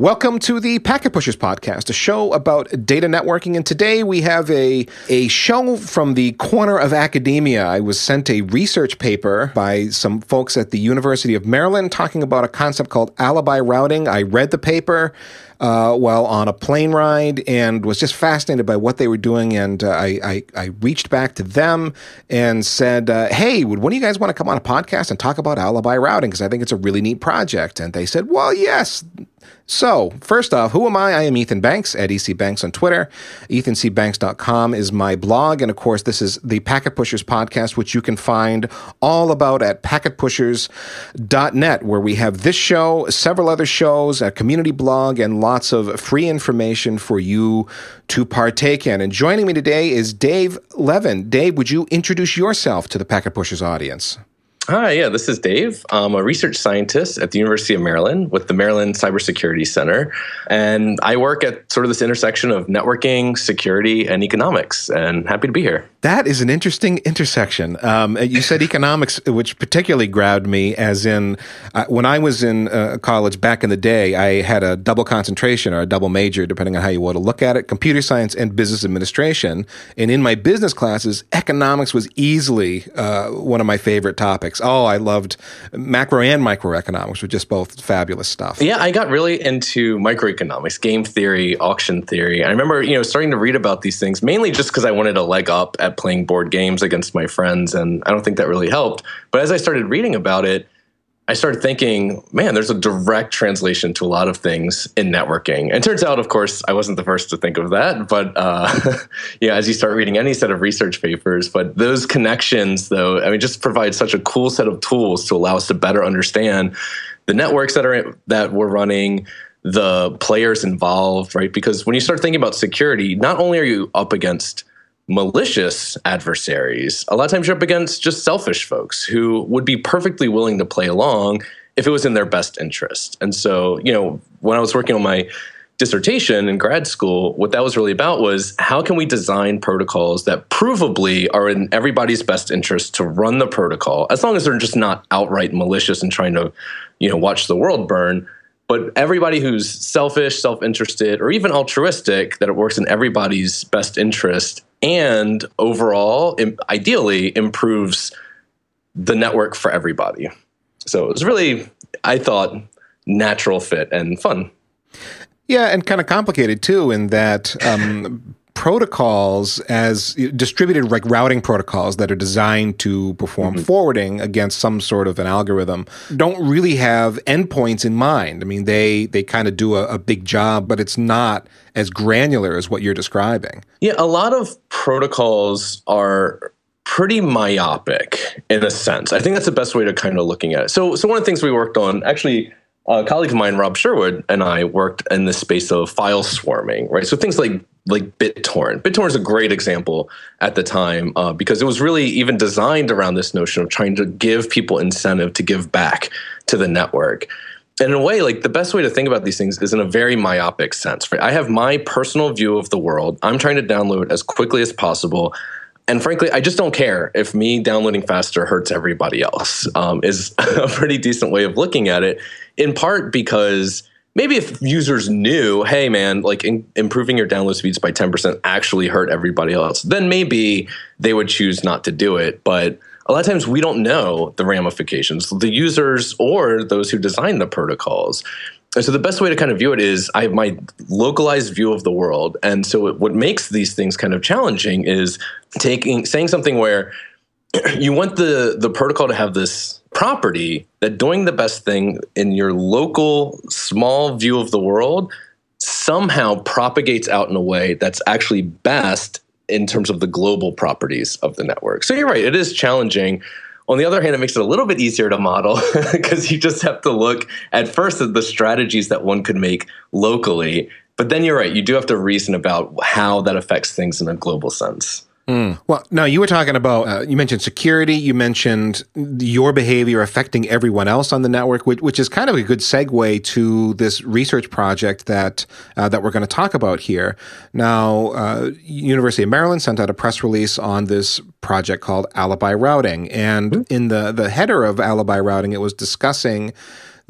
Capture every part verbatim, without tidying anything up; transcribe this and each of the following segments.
Welcome to the Packet Pushers Podcast, a show about data networking. And today we have a, a show from the corner of academia. I was sent a research paper by some folks at the University of Maryland talking about a concept called alibi routing. I read the paper uh, while on a plane ride and was just fascinated by what they were doing. And uh, I, I, I reached back to them and said, uh, hey, would one of you guys want to come on a podcast and talk about alibi routing? Because I think it's a really neat project. And they said, well, yes. So, first off, who am I? I am Ethan Banks at E C Banks on Twitter. ethan c banks dot com is my blog. And of course, this is the Packet Pushers Podcast, which you can find all about at packet pushers dot net, where we have this show, several other shows, a community blog, and lots of free information for you to partake in. And joining me today is Dave Levin. Dave, would you introduce yourself to the Packet Pushers audience? Hi, yeah, this is Dave. I'm a research scientist at the University of Maryland with the Maryland Cybersecurity Center. And I work at sort of this intersection of networking, security, and economics. And happy to be here. That is an interesting intersection. Um, you said economics, which particularly grabbed me, as in uh, when I was in uh, college back in the day, I had a double concentration or a double major, depending on how you want to look at it, computer science and business administration. And in my business classes, economics was easily uh, one of my favorite topics. Oh, I loved macro and microeconomics, were just both fabulous stuff. Yeah, I got really into microeconomics, game theory, auction theory. I remember, you know, starting to read about these things, mainly just because I wanted a leg up at playing board games against my friends, and I don't think that really helped. But as I started reading about it, I started thinking, man, there's a direct translation to a lot of things in networking. And it turns out, of course, I wasn't the first to think of that. But uh, yeah, as you start reading any set of research papers, but those connections, though, I mean, just provide such a cool set of tools to allow us to better understand the networks that are that we're running, the players involved, right? Because when you start thinking about security, not only are you up against malicious adversaries, a lot of times you're up against just selfish folks who would be perfectly willing to play along if it was in their best interest. And so, you know, when I was working on my dissertation in grad school, what that was really about was how can we design protocols that provably are in everybody's best interest to run the protocol, as long as they're just not outright malicious and trying to, you know, watch the world burn. But everybody who's selfish, self-interested, or even altruistic, that it works in everybody's best interest and overall, ideally, improves the network for everybody. So it was really, I thought, natural fit and fun. Yeah, and kind of complicated, too, in that um, protocols as distributed like routing protocols that are designed to perform mm-hmm. forwarding against some sort of an algorithm don't really have endpoints in mind. I mean, they they kind of do a, a big job, but it's not as granular as what you're describing. Yeah, a lot of protocols are pretty myopic in a sense. I think that's the best way to kind of looking at it. So, so one of the things we worked on, actually, a colleague of mine, Rob Sherwood, and I worked in the space of file swarming, right? So things like like BitTorrent. BitTorrent is a great example at the time uh, because it was really even designed around this notion of trying to give people incentive to give back to the network. And in a way, like the best way to think about these things is in a very myopic sense, right? I have my personal view of the world. I'm trying to download as quickly as possible. And frankly, I just don't care if me downloading faster hurts everybody else, um, is a pretty decent way of looking at it, in part because maybe if users knew, hey, man, like in, improving your download speeds by ten percent actually hurt everybody else, then maybe they would choose not to do it. But a lot of times we don't know the ramifications, the users or those who design the protocols. And so the best way to kind of view it is I have my localized view of the world. And so it, what makes these things kind of challenging is taking saying something where you want the, the protocol to have this property that doing the best thing in your local small view of the world somehow propagates out in a way that's actually best in terms of the global properties of the network. So you're right, it is challenging. On the other hand, it makes it a little bit easier to model because you just have to look at first at the strategies that one could make locally. But then you're right, you do have to reason about how that affects things in a global sense. Mm. Well, no, you were talking about, uh, you mentioned security, you mentioned your behavior affecting everyone else on the network, which, which is kind of a good segue to this research project that uh, that we're going to talk about here. Now, uh, University of Maryland sent out a press release on this project called Alibi Routing. And mm-hmm. in the, the header of Alibi Routing, it was discussing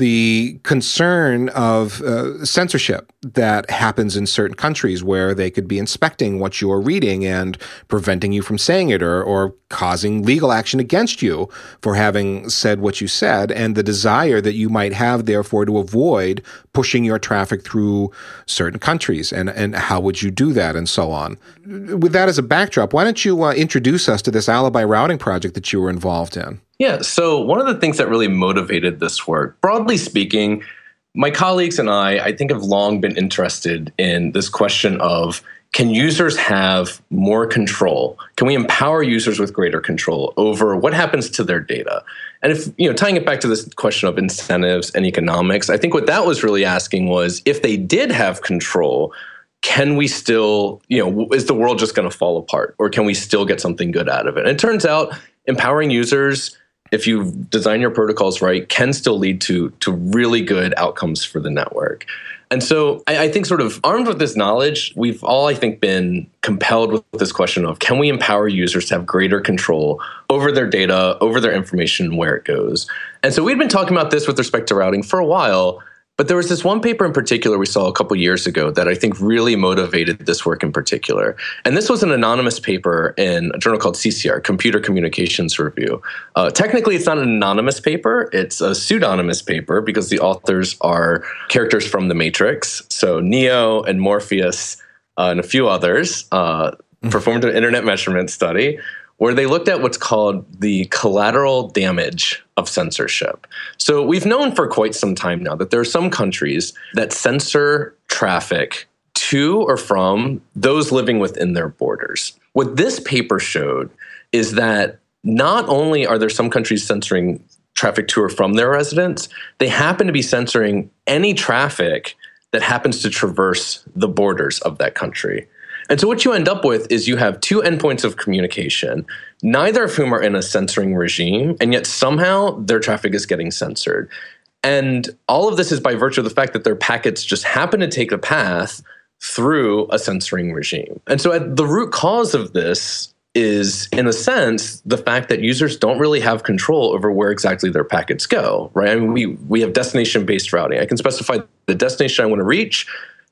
the concern of uh, censorship that happens in certain countries where they could be inspecting what you're reading and preventing you from saying it, or, or causing legal action against you for having said what you said, and the desire that you might have, therefore, to avoid pushing your traffic through certain countries, and, and how would you do that, and so on. With that as a backdrop, why don't you uh, introduce us to this alibi routing project that you were involved in? Yeah, so one of the things that really motivated this work, broadly speaking, my colleagues and I, I think, have long been interested in this question of, can users have more control? Can we empower users with greater control over what happens to their data? And if, you know, tying it back to this question of incentives and economics, I think what that was really asking was, if they did have control, can we still, you know, is the world just going to fall apart, or can we still get something good out of it? And it turns out empowering users, if you design your protocols right, can still lead to, to really good outcomes for the network. And so I, I think, sort of armed with this knowledge, we've all, I think, been compelled with this question of, can we empower users to have greater control over their data, over their information, where it goes? And so we'd been talking about this with respect to routing for a while. But there was this one paper in particular we saw a couple years ago that I think really motivated this work in particular. And this was an anonymous paper in a journal called C C R, Computer Communications Review. Uh, technically, it's not an anonymous paper. It's a pseudonymous paper because the authors are characters from The Matrix. So Neo and Morpheus uh, and a few others uh, performed an internet measurement study where they looked at what's called the collateral damage of censorship. So we've known for quite some time now that there are some countries that censor traffic to or from those living within their borders. What this paper showed is that not only are there some countries censoring traffic to or from their residents, they happen to be censoring any traffic that happens to traverse the borders of that country. And so what you end up with is you have two endpoints of communication, neither of whom are in a censoring regime, and yet somehow their traffic is getting censored. And all of this is by virtue of the fact that their packets just happen to take a path through a censoring regime. And so at the root cause of this is, in a sense, the fact that users don't really have control over where exactly their packets go, right? I mean, we, we have destination-based routing. I can specify the destination I want to reach,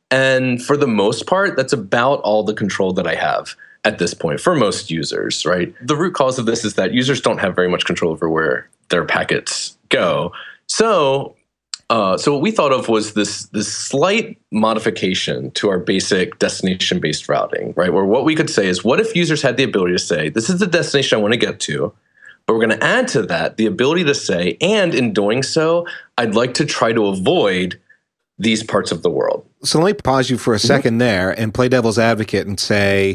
and for the most part, that's about all the control that I have at this point for most users, right? The root cause of this is that users don't have very much control over where their packets go. So, uh, so what we thought of was this, this slight modification to our basic destination-based routing, right? Where what we could say is, what if users had the ability to say, this is the destination I want to get to, but we're going to add to that the ability to say, and in doing so, I'd like to try to avoid these parts of the world. So let me pause you for a second mm-hmm. there and play devil's advocate and say,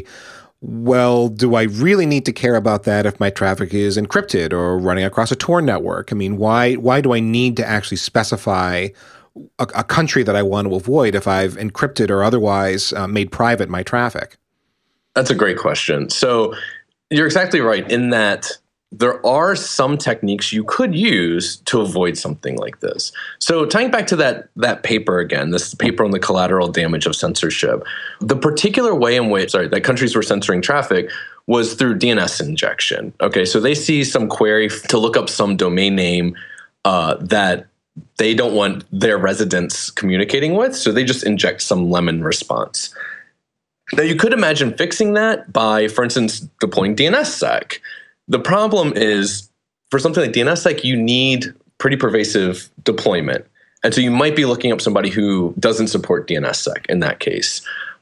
well, do I really need to care about that if my traffic is encrypted or running across a Tor network? I mean, why why do I need to actually specify a, a country that I want to avoid if I've encrypted or otherwise uh, made private my traffic? That's a great question. So you're exactly right in that there are some techniques you could use to avoid something like this. So tying back to that, that paper again, this paper on the collateral damage of censorship, the particular way in which sorry, that countries were censoring traffic was through D N S injection. Okay, so they see some query to look up some domain name uh, that they don't want their residents communicating with, so they just inject some lemon response. Now you could imagine fixing that by, for instance, deploying DNSSEC. The problem is, for something like DNSSEC, you need pretty pervasive deployment. And so you might be looking up somebody who doesn't support DNSSEC in that case.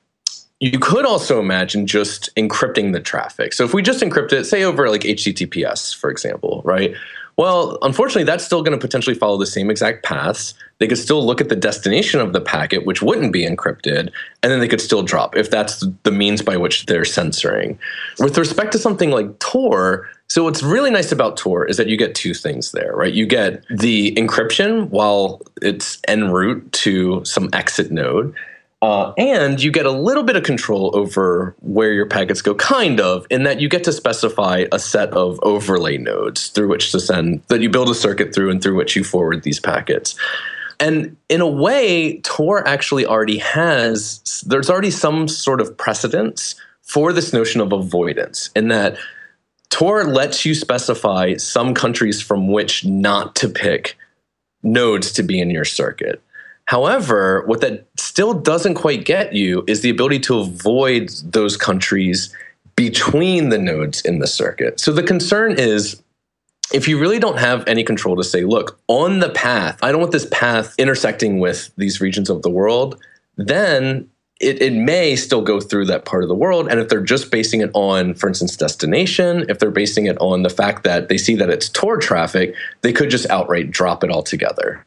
You could also imagine just encrypting the traffic. So if we just encrypt it, say over like H T T P S, for example, right? Well, unfortunately, that's still going to potentially follow the same exact paths. They could still look at the destination of the packet, which wouldn't be encrypted, and then they could still drop if that's the means by which they're censoring. With respect to something like Tor, so what's really nice about Tor is that you get two things there, right? You get the encryption while it's en route to some exit node. Uh, and you get a little bit of control over where your packets go, kind of, in that you get to specify a set of overlay nodes through which to send, that you build a circuit through and through which you forward these packets. And in a way, Tor actually already has, there's already some sort of precedence for this notion of avoidance, in that Tor lets you specify some countries from which not to pick nodes to be in your circuit. However, what that still doesn't quite get you is the ability to avoid those countries between the nodes in the circuit. So the concern is, if you really don't have any control to say, look, on the path, I don't want this path intersecting with these regions of the world, then it, it may still go through that part of the world. And if they're just basing it on, for instance, destination, if they're basing it on the fact that they see that it's Tor traffic, they could just outright drop it altogether.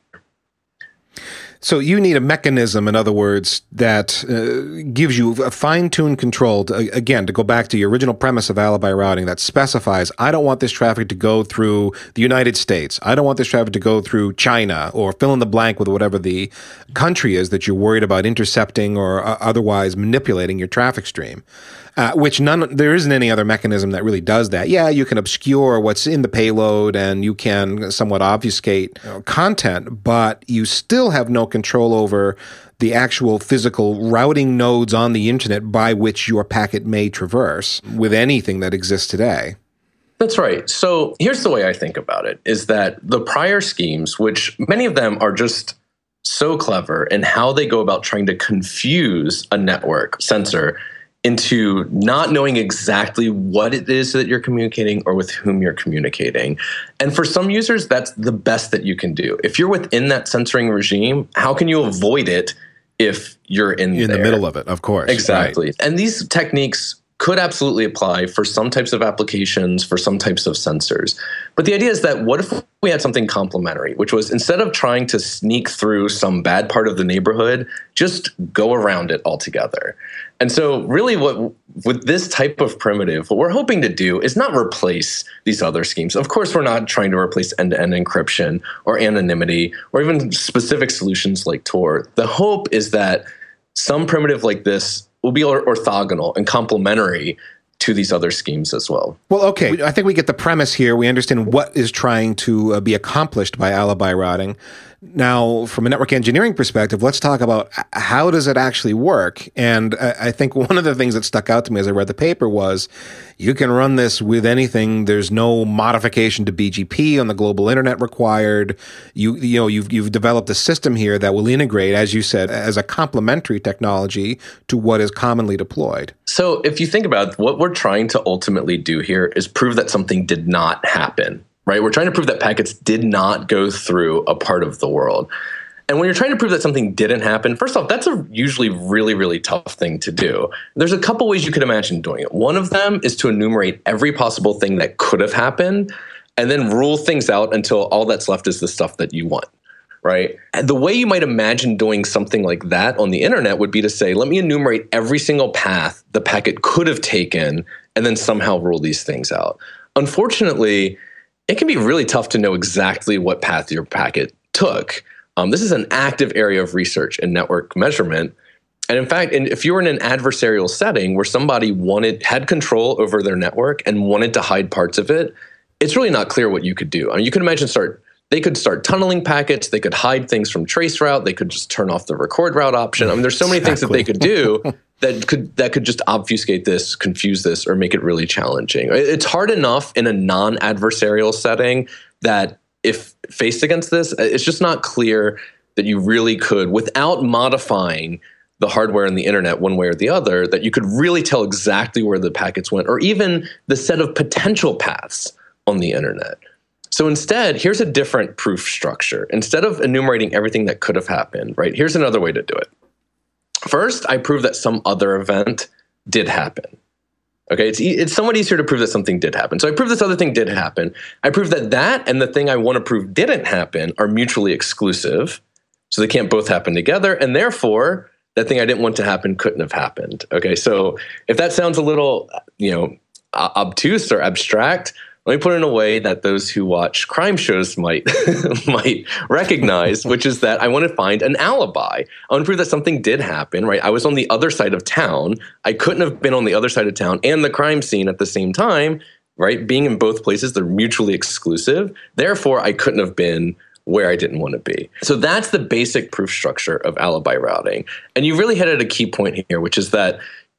So you need a mechanism, in other words, that uh, gives you a fine-tuned control, to, again, to go back to your original premise of alibi routing, that specifies, I don't want this traffic to go through the United States. I don't want this traffic to go through China, or fill in the blank with whatever the country is that you're worried about intercepting or uh, otherwise manipulating your traffic stream. Uh, which none, there isn't any other mechanism that really does that. Yeah, you can obscure what's in the payload and you can somewhat obfuscate you know, content, but you still have no control over the actual physical routing nodes on the internet by which your packet may traverse with anything that exists today. That's right. So here's the way I think about it, is that the prior schemes, which many of them are just so clever in how they go about trying to confuse a network sensor into not knowing exactly what it is that you're communicating or with whom you're communicating. And for some users, that's the best that you can do. If you're within that censoring regime, how can you avoid it if you're in, in there? the middle of it, of course. Exactly. Right. And these techniques could absolutely apply for some types of applications, for some types of sensors. But the idea is that what if we had something complementary, which was, instead of trying to sneak through some bad part of the neighborhood, just go around it altogether. And so really what with this type of primitive, what we're hoping to do is not replace these other schemes. Of course, we're not trying to replace end-to-end encryption or anonymity or even specific solutions like Tor. The hope is that some primitive like this will be orthogonal and complementary to these other schemes as well. Well, okay. I think we get the premise here. We understand what is trying to uh, be accomplished by alibi routing. Now, from a network engineering perspective, let's talk about how does it actually work? And I think one of the things that stuck out to me as I read the paper was you can run this with anything. There's no modification to B G P on the global internet required. You you know, you've you've developed a system here that will integrate, as you said, as a complementary technology to what is commonly deployed. So if you think about it, what we're trying to ultimately do here is prove that something did not happen. Right? We're trying to prove that packets did not go through a part of the world. And when you're trying to prove that something didn't happen, first off, that's a usually really, really tough thing to do. There's a couple ways you could imagine doing it. One of them is to enumerate every possible thing that could have happened and then rule things out until all that's left is the stuff that you want. Right? And the way you might imagine doing something like that on the internet would be to say, let me enumerate every single path the packet could have taken and then somehow rule these things out. Unfortunately, it can be really tough to know exactly what path your packet took. Um, this is an active area of research in network measurement. And in fact, if you were in an adversarial setting where somebody wanted had control over their network and wanted to hide parts of it, it's really not clear what you could do. I mean, you can imagine start they could start tunneling packets, they could hide things from traceroute, they could just turn off the record route option. I mean, there's so many exactly. things that they could do that could that could just obfuscate this, confuse this, or make it really challenging. It's hard enough in a non-adversarial setting that if faced against this, it's just not clear that you really could, without modifying the hardware and the internet one way or the other, that you could really tell exactly where the packets went, or even the set of potential paths on the internet. So instead, here's a different proof structure. Instead of enumerating everything that could have happened, right, here's another way to do it. First, I prove that some other event did happen. Okay, it's, it's somewhat easier to prove that something did happen. So I prove this other thing did happen. I prove that that and the thing I want to prove didn't happen are mutually exclusive. So they can't both happen together. And therefore, that thing I didn't want to happen couldn't have happened. Okay, so if that sounds a little, you know, obtuse or abstract, let me put it in a way that those who watch crime shows might might recognize, which is that I want to find an alibi. I want to prove that something did happen, right? I was on the other side of town. I couldn't have been on the other side of town and the crime scene at the same time, right? Being in both places, they're mutually exclusive. Therefore, I couldn't have been where I didn't want to be. So that's the basic proof structure of alibi routing. And you really hit at a key point here, which is that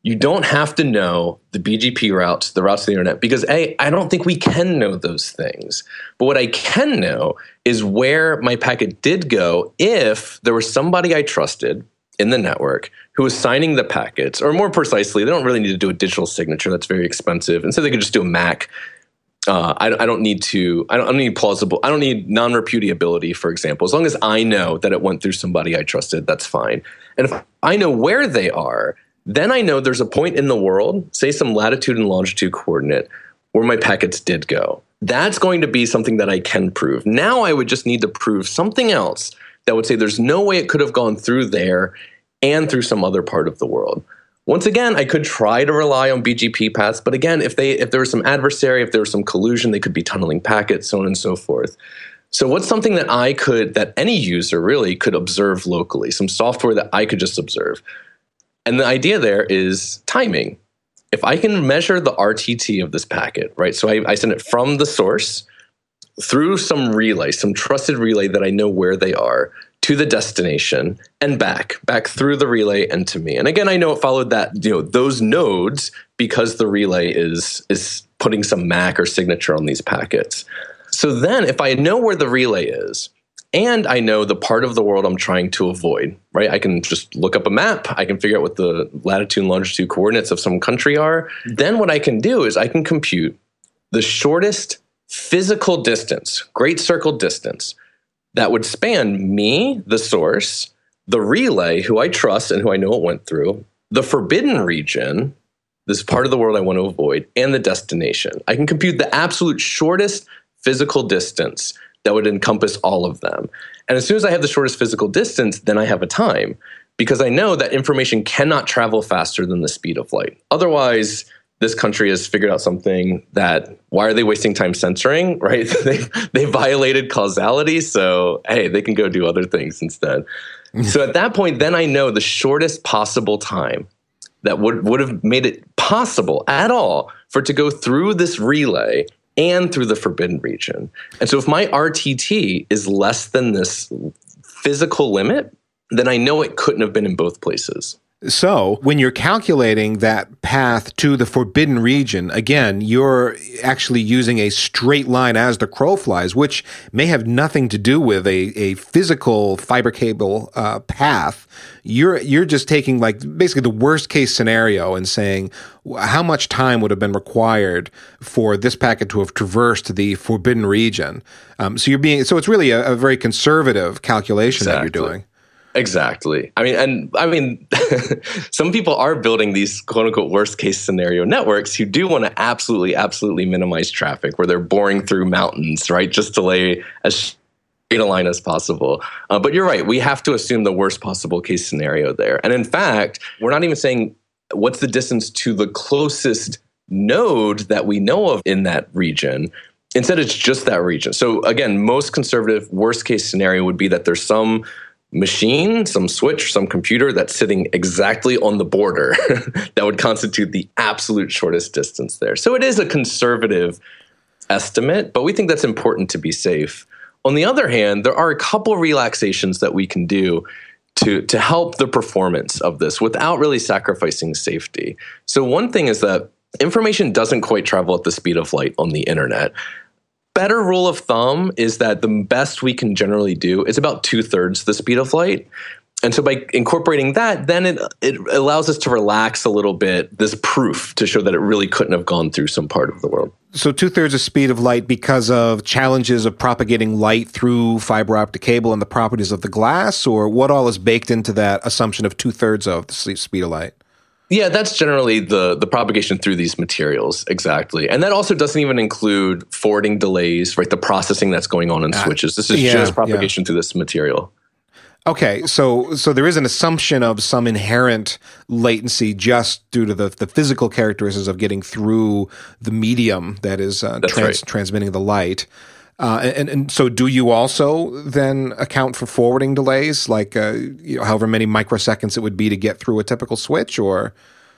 You don't have to know the B G P routes, the routes to the internet, because A, I don't think we can know those things. But what I can know is where my packet did go if there was somebody I trusted in the network who was signing the packets, or more precisely, they don't really need to do a digital signature. That's very expensive. And so they could just do a M A C. Uh, I, I don't need to, I don't, I don't need plausible, I don't need non-repudiability, for example. As long as I know that it went through somebody I trusted, that's fine. And if I know where they are, then I know there's a point in the world, say some latitude and longitude coordinate, where my packets did go. That's going to be something that I can prove. Now I would just need to prove something else that would say there's no way it could have gone through there and through some other part of the world. Once again, I could try to rely on B G P paths, but again, if they if there was some adversary, if there was some collusion, they could be tunneling packets, so on and so forth. So what's something that I could, that any user really could observe locally, some software that I could just observe? And the idea there is timing. If I can measure the R T T of this packet, right? So I, I send it from the source through some relay, some trusted relay that I know where they are, to the destination and back, back through the relay and to me. And again, I know it followed that, you know, those nodes because the relay is, is putting some M A C or signature on these packets. So then if I know where the relay is, and I know the part of the world I'm trying to avoid, right? I can just look up a map. I can figure out what the latitude and longitude coordinates of some country are. Then what I can do is I can compute the shortest physical distance, great circle distance, that would span me, the source, the relay, who I trust and who I know it went through, the forbidden region, this part of the world I want to avoid, and the destination. I can compute the absolute shortest physical distance that would encompass all of them. And as soon as I have the shortest physical distance, then I have a time, because I know that information cannot travel faster than the speed of light. Otherwise, this country has figured out something that, why are they wasting time censoring, right? they, they violated causality, so hey, they can go do other things instead. So at that point, then I know the shortest possible time that would, would have made it possible at all for it to go through this relay and through the forbidden region. And so if my R T T is less than this physical limit, then I know it couldn't have been in both places. So when you're calculating that path to the forbidden region, again, you're actually using a straight line as the crow flies, which may have nothing to do with a, a physical fiber cable uh, path. You're you're just taking like basically the worst case scenario and saying how much time would have been required for this packet to have traversed the forbidden region. Um, so you're being so it's really a, a very conservative calculation exactly. that you're doing. Exactly. I mean, and I mean, some people are building these quote unquote worst case scenario networks who do want to absolutely, absolutely minimize traffic, where they're boring through mountains, right? Just to lay as straight a line as possible. Uh, but you're right. We have to assume the worst possible case scenario there. And in fact, we're not even saying what's the distance to the closest node that we know of in that region. Instead, it's just that region. So again, most conservative worst case scenario would be that there's some machine, some switch, some computer that's sitting exactly on the border that would constitute the absolute shortest distance there. So it is a conservative estimate, but we think that's important to be safe. On the other hand, there are a couple relaxations that we can do to, to help the performance of this without really sacrificing safety. So one thing is that information doesn't quite travel at the speed of light on the internet. Better rule of thumb is that the best we can generally do is about two-thirds the speed of light. And so by incorporating that, then it, it allows us to relax a little bit this proof to show that it really couldn't have gone through some part of the world. So two-thirds the speed of light because of challenges of propagating light through fiber optic cable and the properties of the glass, or what all is baked into that assumption of two-thirds of the speed of light? Yeah, that's generally the, the propagation through these materials, exactly. And that also doesn't even include forwarding delays, right? The processing that's going on in uh, switches. This is yeah, just propagation yeah. through this material. Okay, so so there is an assumption of some inherent latency just due to the, the physical characteristics of getting through the medium that is uh, trans- right. transmitting the light. Uh, and, and so do you also then account for forwarding delays, like uh, you know, however many microseconds it would be to get through a typical switch, or?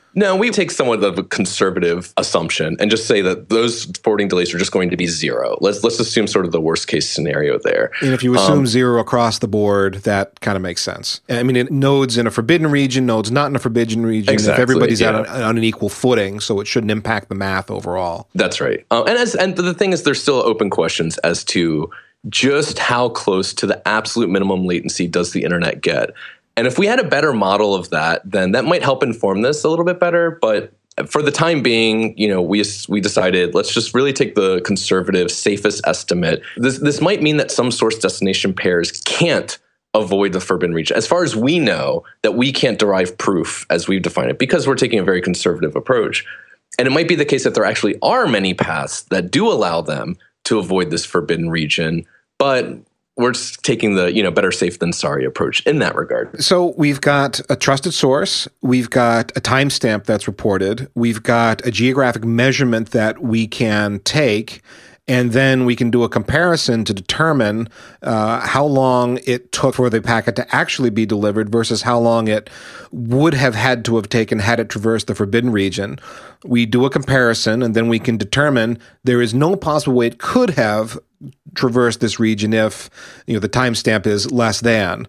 No, we take somewhat of a conservative assumption and just say that those forwarding delays are just going to be zero. Let's let's assume sort of the worst case scenario there. And if you assume um, zero across the board, that kind of makes sense. I mean, it, nodes in a forbidden region, nodes not in a forbidden region, exactly, if everybody's yeah. on, on an equal footing, so it shouldn't impact the math overall. That's right. Uh, and as and the thing is, there's still open questions as to just how close to the absolute minimum latency does the internet get. And if we had a better model of that, then that might help inform this a little bit better. But for the time being, you know, we we decided let's just really take the conservative, safest estimate. This this might mean that some source destination pairs can't avoid the forbidden region. As far as we know, that we can't derive proof as we've defined it because we're taking a very conservative approach. And it might be the case that there actually are many paths that do allow them to avoid this forbidden region, but we're just taking the, you know, better safe than sorry approach in that regard. So we've got a trusted source, we've got a timestamp that's reported, we've got a geographic measurement that we can take, and then we can do a comparison to determine uh, how long it took for the packet to actually be delivered versus how long it would have had to have taken had it traversed the forbidden region. We do a comparison, and then we can determine there is no possible way it could have traversed this region if, you know, the timestamp is less than.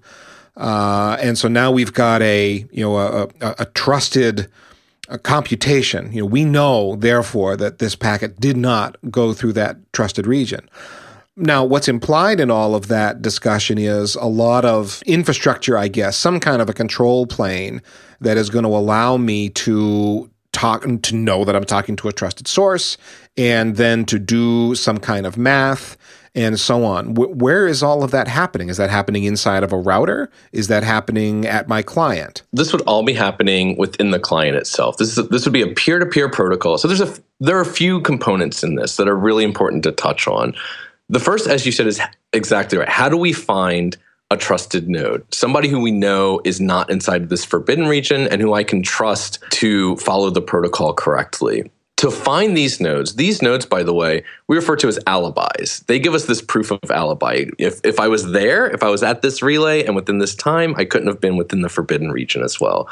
Uh, and so now we've got a, you know, a, a, a trusted a computation. You know, we know, therefore, that this packet did not go through that trusted region. Now, what's implied in all of that discussion is a lot of infrastructure, I guess, some kind of a control plane that is going to allow me to talk, to know that I'm talking to a trusted source, and then to do some kind of math and so on. W- where is all of that happening? Is that happening inside of a router? Is that happening at my client? This would all be happening within the client itself. This is a, this would be a peer-to-peer protocol. So there's a there are a few components in this that are really important to touch on. The first, as you said, is exactly right. How do we find a trusted node, somebody who we know is not inside this forbidden region and who I can trust to follow the protocol correctly? To find these nodes, these nodes, by the way, we refer to as alibis. They give us this proof of alibi. If if I was there, if I was at this relay and within this time, I couldn't have been within the forbidden region as well.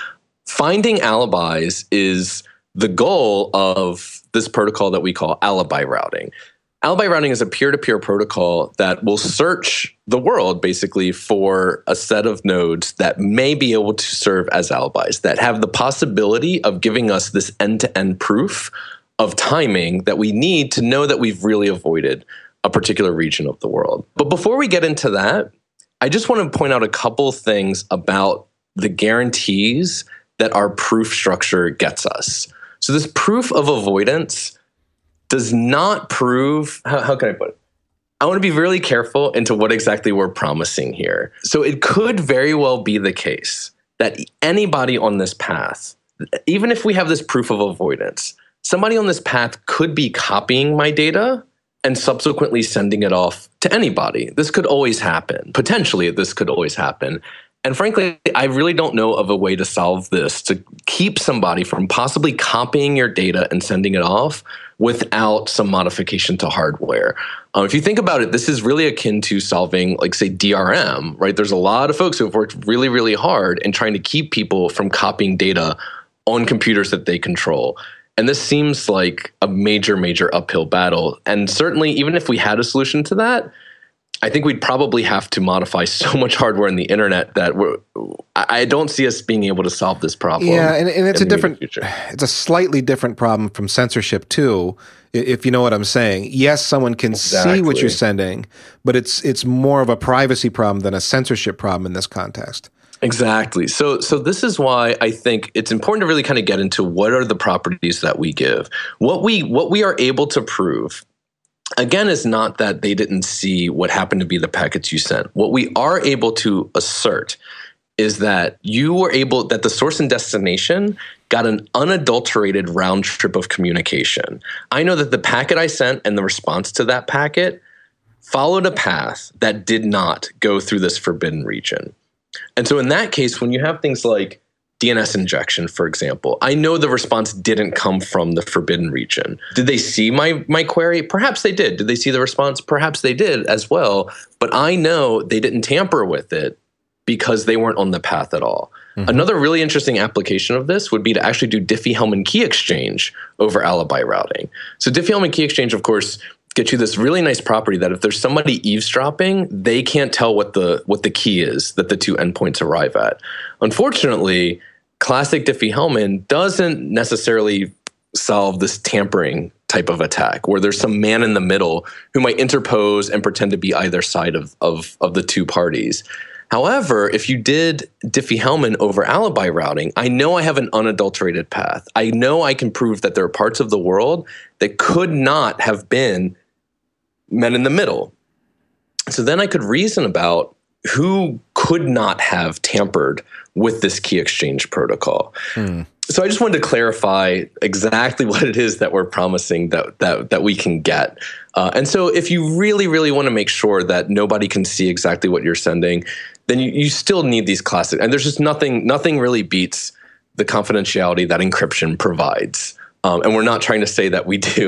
Finding alibis is the goal of this protocol that we call alibi routing. Alibi routing is a peer-to-peer protocol that will search the world basically for a set of nodes that may be able to serve as alibis, that have the possibility of giving us this end-to-end proof of timing that we need to know that we've really avoided a particular region of the world. But before we get into that, I just want to point out a couple things about the guarantees that our proof structure gets us. So this proof of avoidance does not prove, how, how can I put it? I want to be really careful into what exactly we're promising here. So it could very well be the case that anybody on this path, even if we have this proof of avoidance, somebody on this path could be copying my data and subsequently sending it off to anybody. This could always happen. Potentially, this could always happen. And frankly, I really don't know of a way to solve this, to keep somebody from possibly copying your data and sending it off without some modification to hardware. Um, if you think about it, this is really akin to solving, like, say, D R M, right? There's a lot of folks who have worked really, really hard in trying to keep people from copying data on computers that they control. And this seems like a major, major uphill battle. And certainly, even if we had a solution to that, I think we'd probably have to modify so much hardware in the internet that we're, I don't see us being able to solve this problem. Yeah, and, and it's a different, it's a slightly different problem from censorship too, if you know what I'm saying. Yes, someone can exactly see what you're sending, but it's it's more of a privacy problem than a censorship problem in this context. Exactly. So so this is why I think it's important to really kind of get into what are the properties that we give. What we what we are able to prove, again, is not that they didn't see what happened to be the packets you sent. What we are able to assert is that you were able, that the source and destination got an unadulterated round trip of communication. I know that the packet I sent and the response to that packet followed a path that did not go through this forbidden region. And so in that case, when you have things like D N S injection, for example, I know the response didn't come from the forbidden region. Did they see my my query? Perhaps they did. Did they see the response? Perhaps they did as well. But I know they didn't tamper with it because they weren't on the path at all. Mm-hmm. Another really interesting application of this would be to actually do Diffie-Hellman key exchange over alibi routing. So Diffie-Hellman key exchange, of course, gets you this really nice property that if there's somebody eavesdropping, they can't tell what the what the key is that the two endpoints arrive at. Unfortunately, classic Diffie-Hellman doesn't necessarily solve this tampering type of attack where there's some man in the middle who might interpose and pretend to be either side of, of, of the two parties. However, if you did Diffie-Hellman over alibi routing, I know I have an unadulterated path. I know I can prove that there are parts of the world that could not have been men in the middle. So then I could reason about who could not have tampered with this key exchange protocol. Hmm. So I just wanted to clarify exactly what it is that we're promising that that that we can get. Uh, and so if you really, really want to make sure that nobody can see exactly what you're sending, then you, you still need these classic. And there's just nothing, nothing really beats the confidentiality that encryption provides. Um, and we're not trying to say that we do,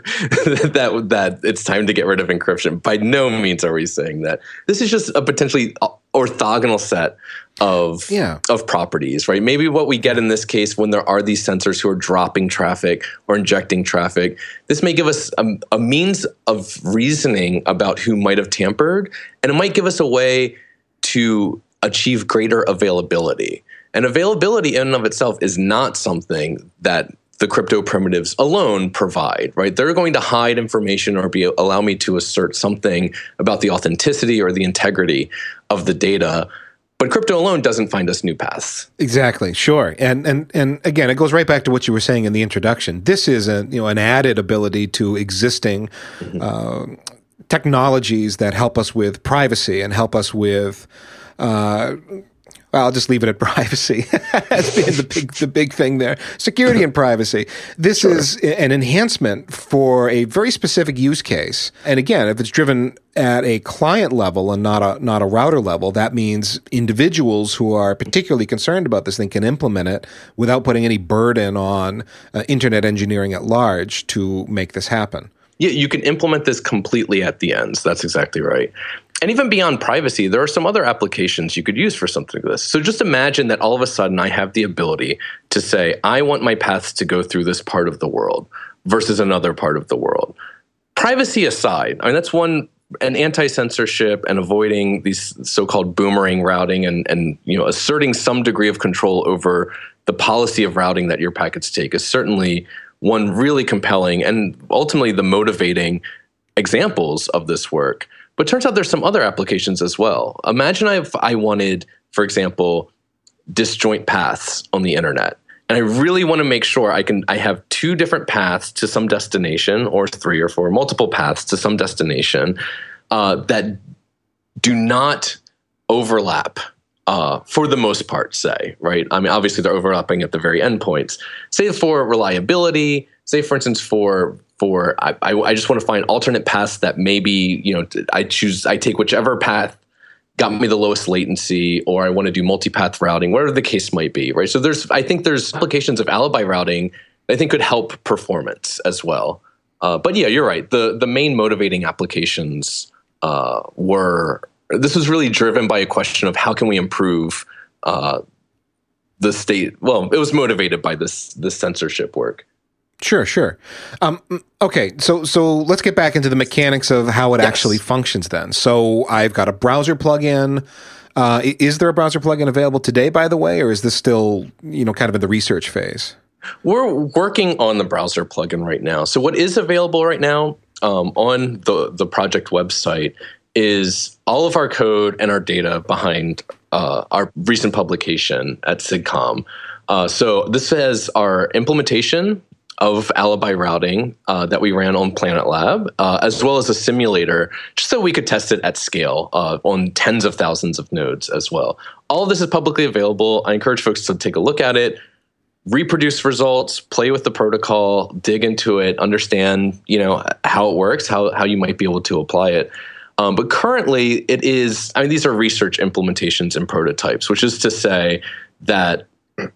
that that it's time to get rid of encryption. By no means are we saying that. This is just a potentially orthogonal set of, yeah. of properties, right? Maybe what we get in this case when there are these sensors who are dropping traffic or injecting traffic, this may give us a, a means of reasoning about who might have tampered, and it might give us a way to achieve greater availability. And availability in and of itself is not something that the crypto primitives alone provide, right? They're going to hide information or be allow me to assert something about the authenticity or the integrity of the data. But crypto alone doesn't find us new paths. Exactly, sure. And and and again, it goes right back to what you were saying in the introduction. This is a you know an added ability to existing mm-hmm. uh, technologies that help us with privacy and help us with. Uh, I'll just leave it at privacy as being the big, the big thing there. Security and privacy. This sure. is an enhancement for a very specific use case. And again, if it's driven at a client level and not a not a router level, that means individuals who are particularly concerned about this thing can implement it without putting any burden on uh, internet engineering at large to make this happen. Yeah, you can implement this completely at the ends. That's exactly right. And even beyond privacy, there are some other applications you could use for something like this. So just imagine that all of a sudden I have the ability to say, I want my paths to go through this part of the world versus another part of the world. Privacy aside, I mean, that's one, and anti-censorship and avoiding these so-called boomerang routing and, and you know, asserting some degree of control over the policy of routing that your packets take is certainly one really compelling and ultimately the motivating examples of this work. But it turns out there's some other applications as well. Imagine if I wanted, for example, disjoint paths on the internet. And I really want to make sure I can I have two different paths to some destination, or three or four, multiple paths to some destination uh, that do not overlap uh, for the most part, say, right? I mean, obviously they're overlapping at the very endpoints. Say for reliability, say for instance for For I, I, I just want to find alternate paths that maybe, you know, I choose, I take whichever path got me the lowest latency, or I want to do multipath routing, whatever the case might be, right? So there's, I think there's applications of alibi routing that I think could help performance as well. Uh, but yeah, you're right. The the main motivating applications uh, were, this was really driven by a question of how can we improve uh, the state. Well, it was motivated by this this censorship work. Sure, sure. Um, okay, so so let's get back into the mechanics of how it yes. actually functions then. So I've got a browser plugin. Uh, is there a browser plugin available today, by the way, or is this still, you know, kind of in the research phase? We're working on the browser plugin right now. So what is available right now um, on the, the project website is all of our code and our data behind uh, our recent publication at SIGCOMM. Uh, so this has our implementation of alibi routing uh, that we ran on Planet Lab, uh, as well as a simulator, just so we could test it at scale uh, on tens of thousands of nodes as well. All of this is publicly available. I encourage folks to take a look at it, reproduce results, play with the protocol, dig into it, understand, you know, how it works, how how you might be able to apply it. Um, but currently, it is. I mean, these are research implementations and prototypes, which is to say that.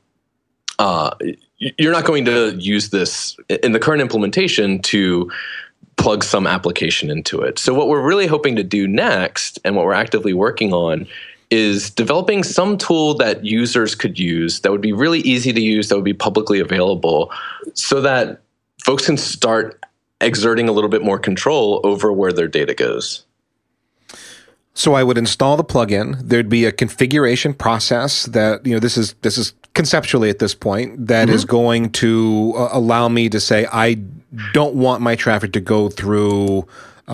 Uh, You're not going to use this in the current implementation to plug some application into it. So what we're really hoping to do next, and what we're actively working on, is developing some tool that users could use that would be really easy to use, that would be publicly available, so that folks can start exerting a little bit more control over where their data goes. So I would install the plugin. There'd be a configuration process that, you know, this is this is conceptually at this point, that mm-hmm. is going to uh, allow me to say, I don't want my traffic to go through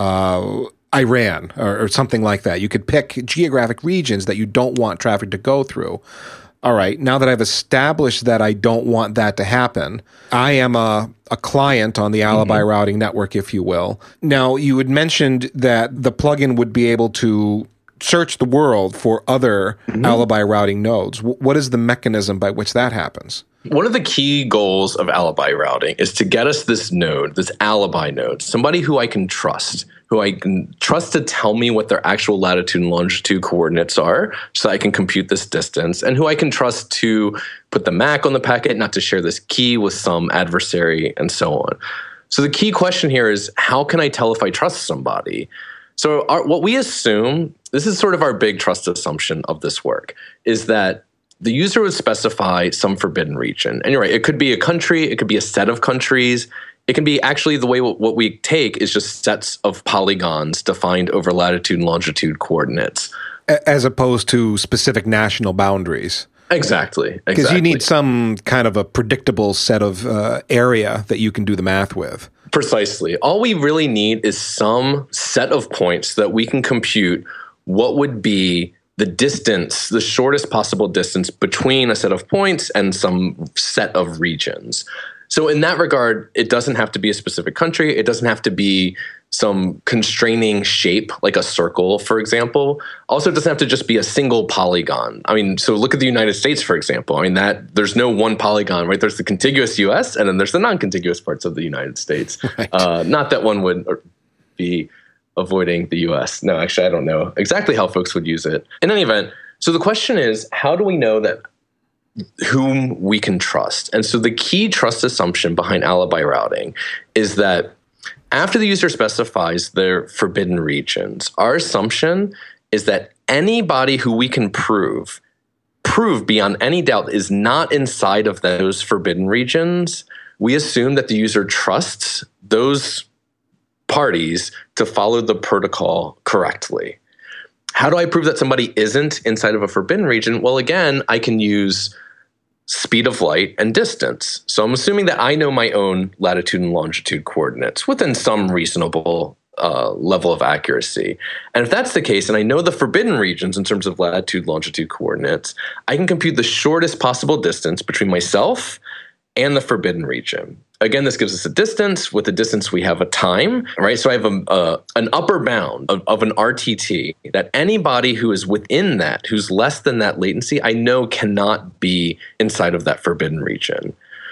uh, Iran or, or something like that. You could pick geographic regions that you don't want traffic to go through. All right, now that I've established that I don't want that to happen, I am a, a client on the Alibi mm-hmm. routing network, if you will. Now, you had mentioned that the plugin would be able to search the world for other mm-hmm. Alibi routing nodes. W- what is the mechanism by which that happens? One of the key goals of Alibi routing is to get us this node, this Alibi node, somebody who I can trust, who I can trust to tell me what their actual latitude and longitude coordinates are so I can compute this distance, and who I can trust to put the M A C on the packet, not to share this key with some adversary, and so on. So the key question here is, how can I tell if I trust somebody? So our, what we assume, this is sort of our big trust assumption of this work, is that the user would specify some forbidden region. And you're right, it could be a country, it could be a set of countries. It can be actually the way what we take is just sets of polygons defined over latitude and longitude coordinates. As opposed to specific national boundaries. Exactly. Because exactly. you need some kind of a predictable set of uh, area that you can do the math with. Precisely. All we really need is some set of points that we can compute what would be the distance, the shortest possible distance between a set of points and some set of regions. So in that regard, it doesn't have to be a specific country. It doesn't have to be some constraining shape like a circle, for example. Also, it doesn't have to just be a single polygon. I mean, so look at the United States, for example. I mean, that there's no one polygon, right? There's the contiguous U S and then there's the non-contiguous parts of the United States. Right. Uh, not that one would be avoiding the U S. No, actually, I don't know exactly how folks would use it. In any event, so the question is, how do we know that whom we can trust? And so the key trust assumption behind Alibi routing is that after the user specifies their forbidden regions, our assumption is that anybody who we can prove, prove beyond any doubt is not inside of those forbidden regions, we assume that the user trusts those parties to follow the protocol correctly. How do I prove that somebody isn't inside of a forbidden region? Well, again, I can use speed of light and distance. So I'm assuming that I know my own latitude and longitude coordinates within some reasonable uh, level of accuracy. And if that's the case, and I know the forbidden regions in terms of latitude, longitude coordinates, I can compute the shortest possible distance between myself and the forbidden region. Again, this gives us a distance. With the distance, we have a time, right? So I have a, uh, an upper bound of, of an R T T that anybody who is within that, who's less than that latency, I know cannot be inside of that forbidden region.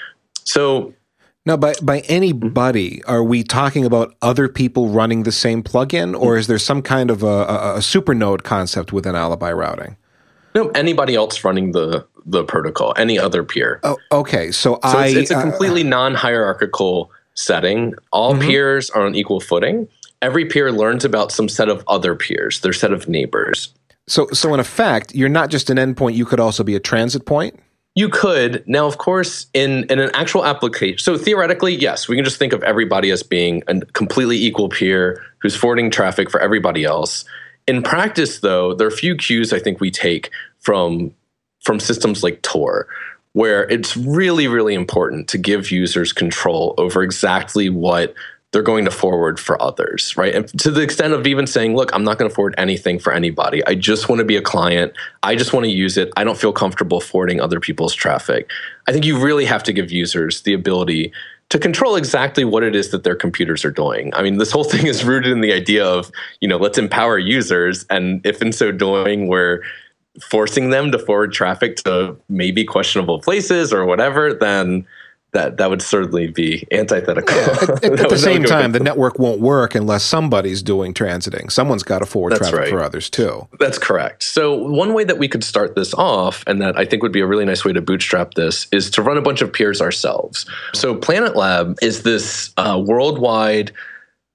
So now, by, by anybody, are we talking about other people running the same plugin, or is there some kind of a, a, a supernode concept within Alibi routing? No, anybody else running the the protocol, any other peer. Oh, okay. So, so I, it's, it's a completely uh, non-hierarchical setting. All mm-hmm. peers are on equal footing. Every peer learns about some set of other peers, their set of neighbors. So, so in effect, you're not just an endpoint. You could also be a transit point. You could. Now, of course, in, in an actual application, so theoretically, yes, we can just think of everybody as being a completely equal peer who's forwarding traffic for everybody else. In practice, though, there are a few cues I think we take from from systems like Tor, where it's really, really important to give users control over exactly what they're going to forward for others, right? And to the extent of even saying, look, I'm not going to forward anything for anybody. I just want to be a client. I just want to use it. I don't feel comfortable forwarding other people's traffic. I think you really have to give users the ability to control exactly what it is that their computers are doing. I mean, this whole thing is rooted in the idea of, you know, let's empower users. And if in so doing, we're forcing them to forward traffic to maybe questionable places or whatever, then that that would certainly be antithetical. Yeah, at, at, at the same time, the network won't work unless somebody's doing transiting. Someone's got to forward That's traffic right. for others too. That's correct. So one way that we could start this off, and that I think would be a really nice way to bootstrap this, is to run a bunch of peers ourselves. So Planet Lab is this uh, worldwide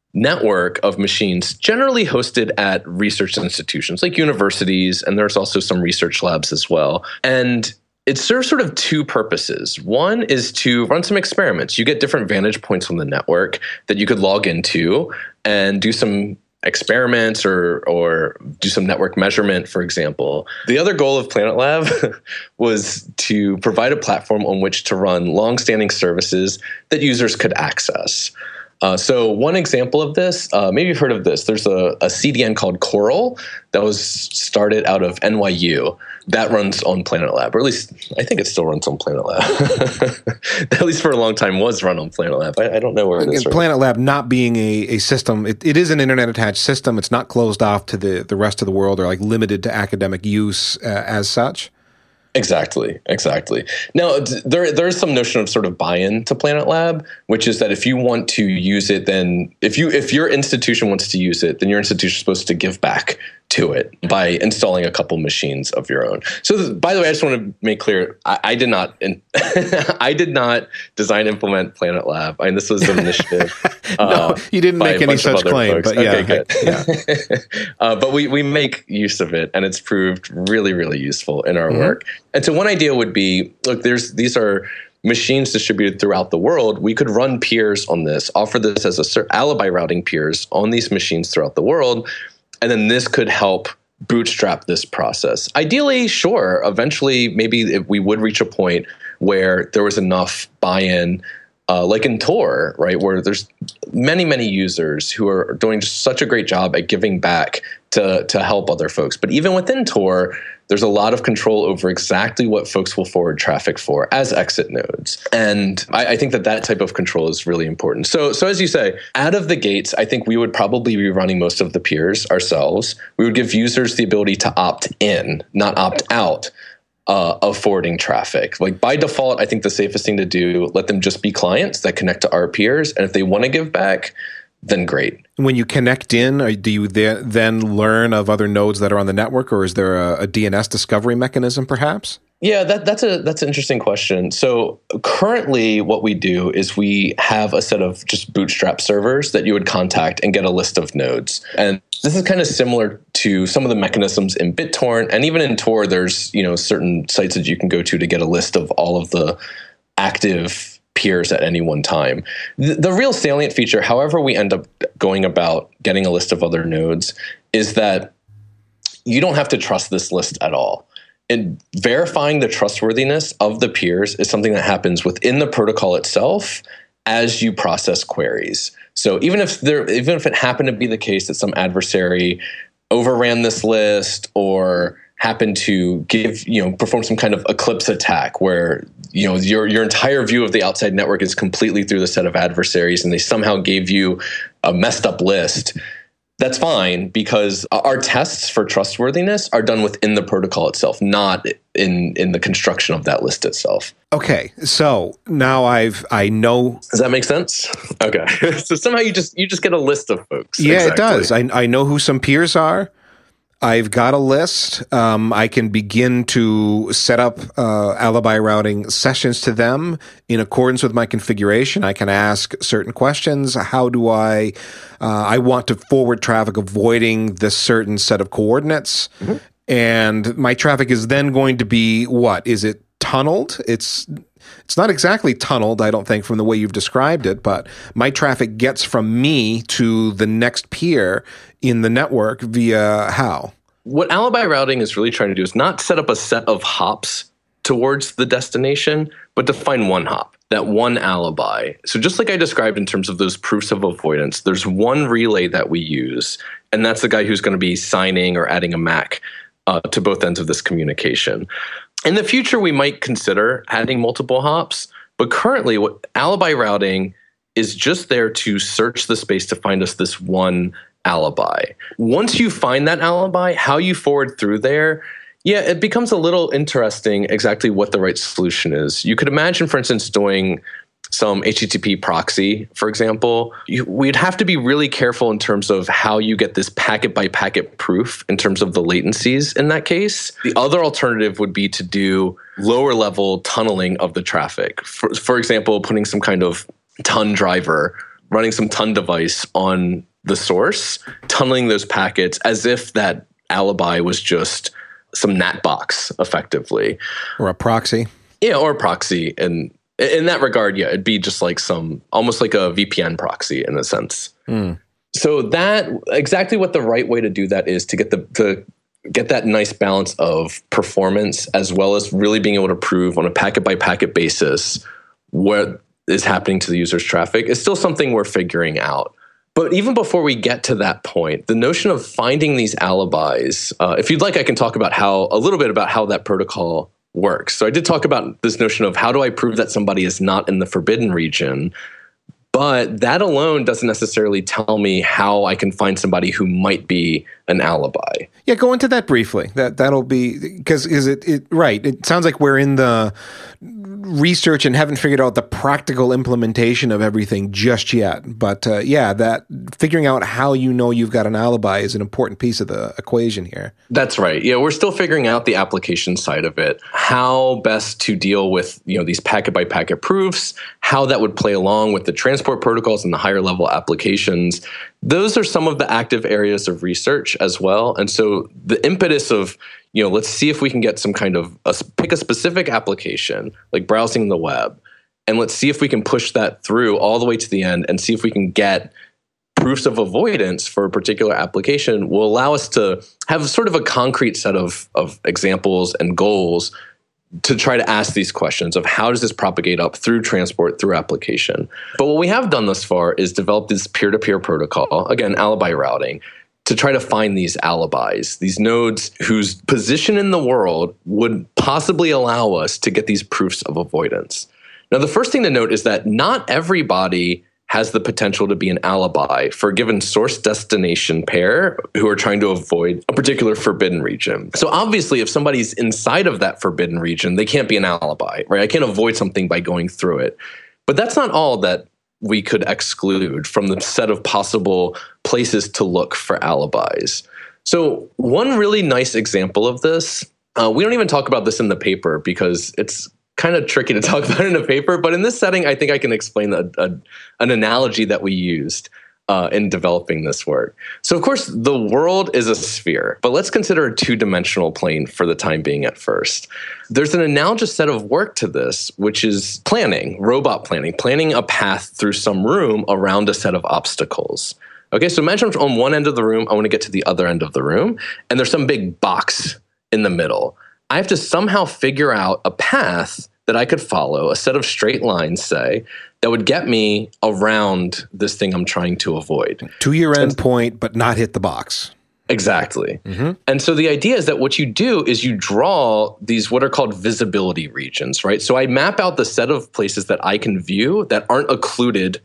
network of machines generally hosted at research institutions like universities, and there's also some research labs as well. And it serves sort of two purposes. One is to run some experiments. You get different vantage points on the network that you could log into and do some experiments or or do some network measurement, for example. The other goal of Planet Lab was to provide a platform on which to run long-standing services that users could access. Uh, so one example of this, uh, maybe you've heard of this. There's a, a C D N called Coral that was started out of N Y U that runs on Planet Lab, or at least I think it still runs on Planet Lab. At least for a long time was run on Planet Lab. I, I don't know where it is. Right. Planet Lab not being a, a system, it, it is an internet-attached system. It's not closed off to the, the rest of the world or like limited to academic use uh, as such. Exactly, exactly. Now, there there is some notion of sort of buy-in to Planet Lab, which is that if you want to use it, then if you if your institution wants to use it, then your institution is supposed to give back to it by installing a couple machines of your own. So, by the way, I just want to make clear, I, I did not in, I did not design and implement Planet Lab. I mean, this was an initiative. no, uh, you didn't make any such claim, folks. but yeah. Okay, good. yeah. uh, but we we make use of it, and it's proved really, really useful in our Mm-hmm. work. And so, one idea would be, look, there's these are machines distributed throughout the world. We could run peers on this, offer this as a ser- alibi routing peers on these machines throughout the world. And then this could help bootstrap this process. Ideally, sure, eventually, maybe if we would reach a point where there was enough buy-in, uh, like in Tor, right, where there's many, many users who are doing just such a great job at giving back to, to help other folks. But even within Tor, there's a lot of control over exactly what folks will forward traffic for as exit nodes. And I, I think that that type of control is really important. So, so as you say, out of the gates, I think we would probably be running most of the peers ourselves. We would give users the ability to opt in, not opt out uh, of forwarding traffic. Like by default, I think the safest thing to do, let them just be clients that connect to our peers. And if they want to give back, then great. When you connect in, or do you th- then learn of other nodes that are on the network, or is there a, a D N S discovery mechanism perhaps? Yeah, that, that's a that's an interesting question. So currently what we do is we have a set of just bootstrap servers that you would contact and get a list of nodes. And this is kind of similar to some of the mechanisms in BitTorrent. And even in Tor, there's, you know, certain sites that you can go to to get a list of all of the active peers at any one time. The, the real salient feature, however we end up going about getting a list of other nodes, is that you don't have to trust this list at all. And verifying the trustworthiness of the peers is something that happens within the protocol itself as you process queries. So even if there, even if it happened to be the case that some adversary overran this list or happened to give, you know, perform some kind of Eclipse attack where, you know, your your entire view of the outside network is completely through the set of adversaries and they somehow gave you a messed up list, that's fine because our tests for trustworthiness are done within the protocol itself, not in in the construction of that list itself. Okay, so now I've I know. Does that make sense? Okay, so somehow you just you just get a list of folks. Yeah, exactly. It does. I I know who some peers are. I've got a list. Um, I can begin to set up uh, alibi routing sessions to them in accordance with my configuration. I can ask certain questions. How do I, uh, I want to forward traffic avoiding this certain set of coordinates. Mm-hmm. And my traffic is then going to be what? Is it tunneled? It's It's not exactly tunneled, I don't think, from the way you've described it, but my traffic gets from me to the next peer in the network via how? What alibi routing is really trying to do is not set up a set of hops towards the destination, but define one hop, that one alibi. So just like I described in terms of those proofs of avoidance, there's one relay that we use, and that's the guy who's going to be signing or adding a M A C uh, to both ends of this communication. In the future, we might consider adding multiple hops, but currently what alibi routing is just there to search the space to find us this one alibi. Once you find that alibi, how you forward through there, yeah, it becomes a little interesting exactly what the right solution is. You could imagine, for instance, doing some H T T P proxy, for example. You, we'd have to be really careful in terms of how you get this packet by packet proof in terms of the latencies in that case. The other alternative would be to do lower level tunneling of the traffic. For, for example, putting some kind of ton driver running some ton device on the source, tunneling those packets as if that alibi was just some N A T box, effectively. Or a proxy. Yeah, or a proxy. And in that regard, yeah, it'd be just like some, almost like a V P N proxy in a sense. Mm. So that, exactly what the right way to do that is to get the, to get that nice balance of performance as well as really being able to prove on a packet by packet basis what is happening to the user's traffic is still something we're figuring out. But even before we get to that point, the notion of finding these alibis, uh, if you'd like, I can talk about how, a little bit about how that protocol works. So I did talk about this notion of how do I prove that somebody is not in the forbidden region, but that alone doesn't necessarily tell me how I can find somebody who might be an alibi. Yeah, go into that briefly. That that'll be because is it, it right? It sounds like we're in the research and haven't figured out the practical implementation of everything just yet. But uh, yeah, that figuring out how you know you've got an alibi is an important piece of the equation here. That's right. Yeah, we're still figuring out the application side of it. How best to deal with, you know, these packet by packet proofs, how that would play along with the transport protocols and the higher level applications. Those are some of the active areas of research as well. And so the impetus of, you know, let's see if we can get some kind of, a, pick a specific application, like browsing the web, and let's see if we can push that through all the way to the end and see if we can get proofs of avoidance for a particular application will allow us to have sort of a concrete set of, of examples and goals to try to ask these questions of how does this propagate up through transport, through application. But what we have done thus far is develop this peer-to-peer protocol, again, alibi routing, to try to find these alibis, these nodes whose position in the world would possibly allow us to get these proofs of avoidance. Now, the first thing to note is that not everybody has the potential to be an alibi for a given source-destination pair who are trying to avoid a particular forbidden region. So obviously, if somebody's inside of that forbidden region, they can't be an alibi, right? I can't avoid something by going through it. But that's not all that we could exclude from the set of possible places to look for alibis. So one really nice example of this, uh, we don't even talk about this in the paper because it's kind of tricky to talk about in a paper, but in this setting, I think I can explain a, a, an analogy that we used uh, in developing this work. So of course, the world is a sphere, but let's consider a two-dimensional plane for the time being at first. There's an analogous set of work to this, which is planning, robot planning, planning a path through some room around a set of obstacles. Okay, so imagine on one end of the room, I want to get to the other end of the room, and there's some big box in the middle. I have to somehow figure out a path that I could follow, a set of straight lines, say, that would get me around this thing I'm trying to avoid. To your end point, but not hit the box. Exactly. Mm-hmm. And so the idea is that what you do is you draw these what are called visibility regions, right? So I map out the set of places that I can view that aren't occluded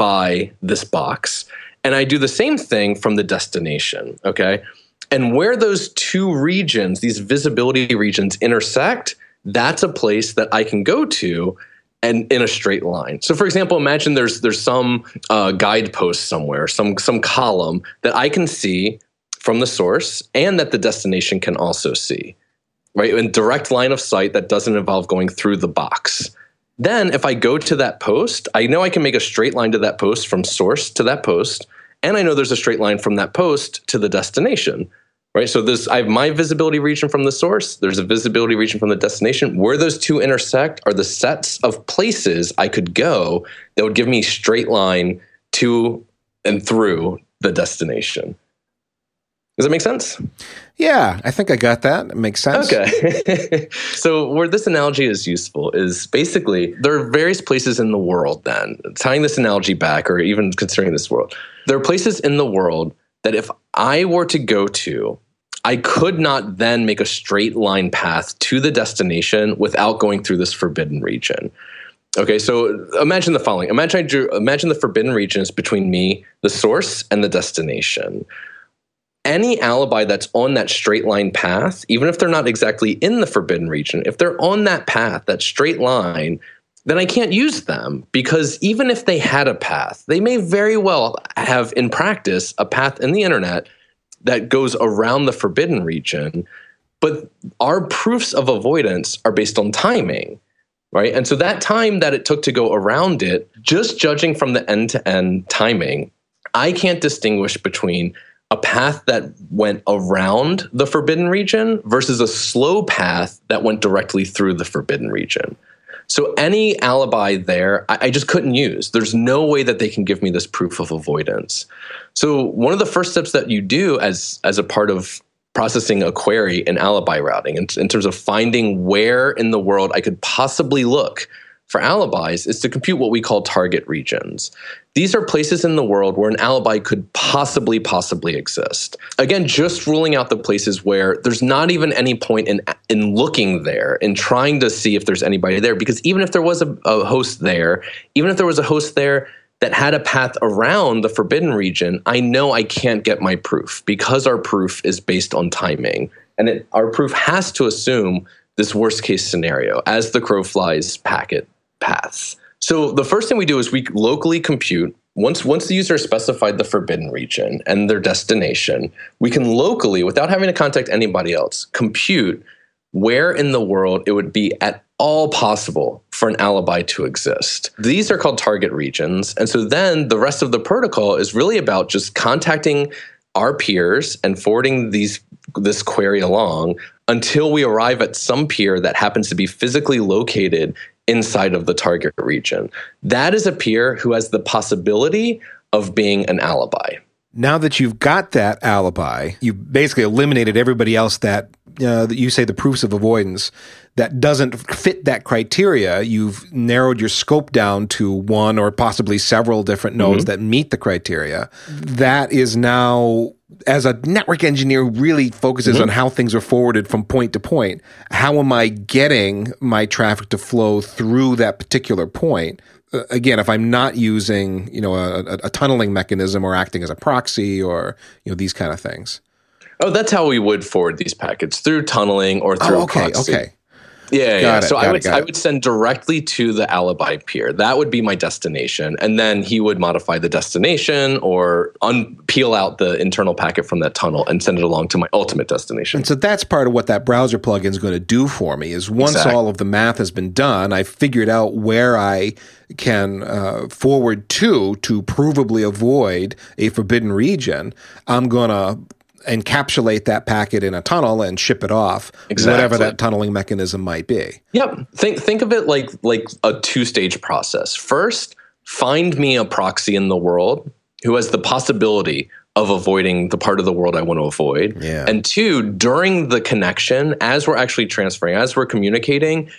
by this box. And I do the same thing from the destination, okay? And where those two regions, these visibility regions intersect, that's a place that I can go to and in a straight line. So for example, imagine there's there's some uh, guidepost somewhere, some some column that I can see from the source and that the destination can also see, right? In direct line of sight that doesn't involve going through the box. Then if I go to that post, I know I can make a straight line to that post from source to that post, and I know there's a straight line from that post to the destination. Right, so this, I have my visibility region from the source. There's a visibility region from the destination. Where those two intersect are the sets of places I could go that would give me straight line to and through the destination. Does that make sense? Yeah, I think I got that. It makes sense. Okay. So where this analogy is useful is basically there are various places in the world then, tying this analogy back or even considering this world, there are places in the world that if I were to go to, I could not then make a straight line path to the destination without going through this forbidden region. Okay, so imagine the following. Imagine I drew, imagine the forbidden region is between me, the source, and the destination. Any alibi that's on that straight line path, even if they're not exactly in the forbidden region, if they're on that path, that straight line, then I can't use them because even if they had a path, they may very well have in practice a path in the internet that goes around the forbidden region, but our proofs of avoidance are based on timing. right? And so that time that it took to go around it, just judging from the end-to-end timing, I can't distinguish between a path that went around the forbidden region versus a slow path that went directly through the forbidden region. So any alibi there, I, I just couldn't use. There's no way that they can give me this proof of avoidance. So one of the first steps that you do as, as a part of processing a query in alibi routing, in, in terms of finding where in the world I could possibly look for alibis, is to compute what we call target regions. These are places in the world where an alibi could possibly, possibly exist. Again, just ruling out the places where there's not even any point in, in looking there and trying to see if there's anybody there, because even if there was a, a host there, even if there was a host there that had a path around the forbidden region, I know I can't get my proof because our proof is based on timing. And it, our proof has to assume this worst case scenario as the crow flies packet paths. So the first thing we do is we locally compute. Once, once the user has specified the forbidden region and their destination, we can locally, without having to contact anybody else, compute where in the world it would be at all possible for an alibi to exist. These are called target regions. And so then the rest of the protocol is really about just contacting our peers and forwarding these this query along until we arrive at some peer that happens to be physically located inside of the target region. That is a peer who has the possibility of being an alibi. Now that you've got that alibi, you've basically eliminated everybody else that, uh, that you say the proofs of avoidance that doesn't fit that criteria. You've narrowed your scope down to one or possibly several different nodes mm-hmm. that meet the criteria. That is now, as a network engineer who really focuses mm-hmm. on how things are forwarded from point to point, how am I getting my traffic to flow through that particular point? Uh, again, if I'm not using, you know, a, a, a tunneling mechanism or acting as a proxy or, you know, these kind of things. Oh, that's how we would forward these packets, through tunneling or through oh, okay, proxy. Okay. Yeah, yeah. It, so I would it, I would send directly to the alibi peer. That would be my destination, and then he would modify the destination or un- peel out the internal packet from that tunnel and send it along to my ultimate destination. And so that's part of what that browser plugin is going to do for me. Is once exactly. all of the math has been done, I've figured out where I can uh, forward to to provably avoid a forbidden region. I'm going to encapsulate that packet in a tunnel and ship it off, exactly. whatever that tunneling mechanism might be. Yep. Think think of it like like a two-stage process. First, find me a proxy in the world who has the possibility of avoiding the part of the world I want to avoid. Yeah. And two, during the connection, as we're actually transferring, as we're communicating,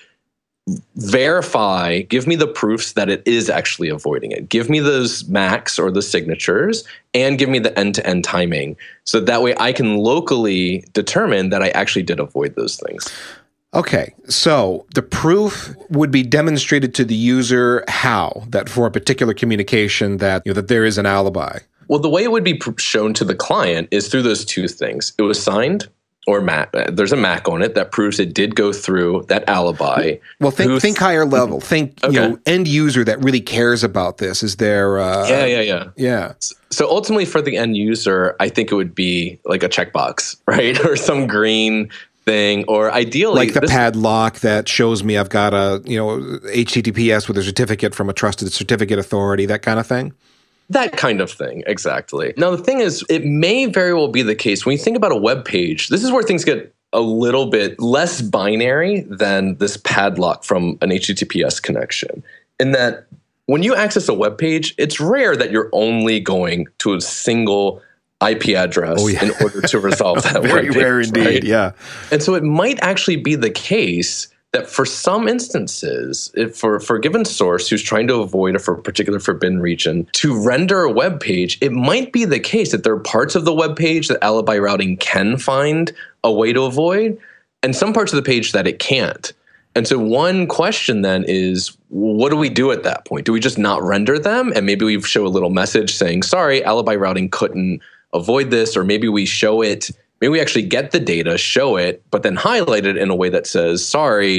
verify, give me the proofs that it is actually avoiding it. Give me those M A Cs or the signatures, and give me the end-to-end timing. So that way I can locally determine that I actually did avoid those things. Okay, so the proof would be demonstrated to the user how? That for a particular communication that, you know, that there is an alibi. Well, the way it would be shown to the client is through those two things. It was signed, or M A C, there's a M A C on it that proves it did go through that alibi. Well, think think higher level. Think okay. you know, end user that really cares about this. Is there? Uh, yeah, yeah, yeah, yeah. So ultimately, for the end user, I think it would be like a checkbox, right, or some green thing, or ideally, like the this, padlock that shows me I've got a you know H T T P S with a certificate from a trusted certificate authority, that kind of thing. That kind of thing, exactly. Now, the thing is, it may very well be the case when you think about a web page. This is where things get a little bit less binary than this padlock from an H T T P S connection. In that, when you access a web page, it's rare that you're only going to a single I P address oh, yeah. in order to resolve that. Very web page, rare indeed, right? yeah. And so it might actually be the case that for some instances, if for, for a given source who's trying to avoid a for particular forbidden region, to render a web page, it might be the case that there are parts of the web page that alibi routing can find a way to avoid, and some parts of the page that it can't. And so one question then is, what do we do at that point? Do we just not render them? And maybe we show a little message saying, sorry, alibi routing couldn't avoid this, or maybe we show it Maybe we actually get the data, show it, but then highlight it in a way that says, sorry,